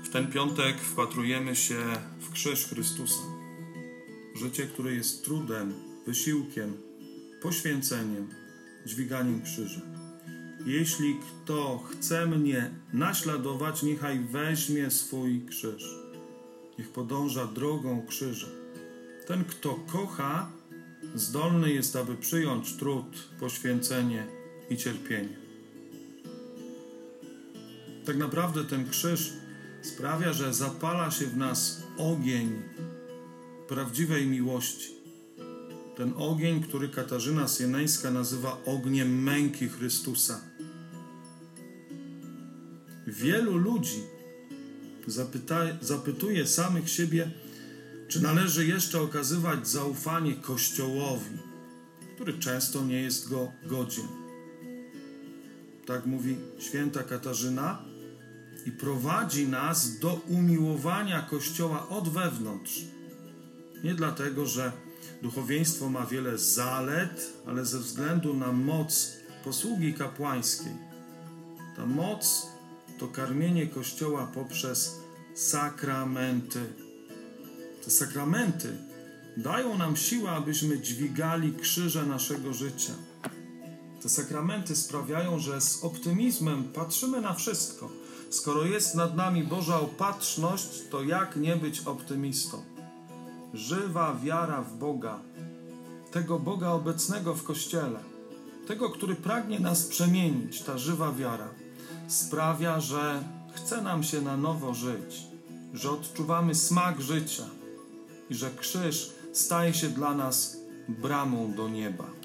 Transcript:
W ten piątek wpatrujemy się w krzyż Chrystusa. Życie, które jest trudem, wysiłkiem, poświęceniem, dźwiganiem krzyża. Jeśli kto chce mnie naśladować, niechaj weźmie swój krzyż. Niech podąża drogą krzyża. Ten, kto kocha, zdolny jest, aby przyjąć trud, poświęcenie i cierpienie. Tak naprawdę ten krzyż sprawia, że zapala się w nas ogień prawdziwej miłości. Ten ogień, który Katarzyna Sieneńska nazywa ogniem męki Chrystusa. Wielu ludzi zapytuje samych siebie, czy należy jeszcze okazywać zaufanie Kościołowi, który często nie jest go godzien. Tak mówi święta Katarzyna i prowadzi nas do umiłowania Kościoła od wewnątrz. Nie dlatego, że duchowieństwo ma wiele zalet, ale ze względu na moc posługi kapłańskiej. Ta moc to karmienie Kościoła poprzez sakramenty. Te sakramenty dają nam siłę, abyśmy dźwigali krzyże naszego życia. Te sakramenty sprawiają, że z optymizmem patrzymy na wszystko. Skoro jest nad nami Boża opatrzność, to jak nie być optymistą? Żywa wiara w Boga, tego Boga obecnego w Kościele, tego, który pragnie nas przemienić, ta żywa wiara sprawia, że chce nam się na nowo żyć, że odczuwamy smak życia i że krzyż staje się dla nas bramą do nieba.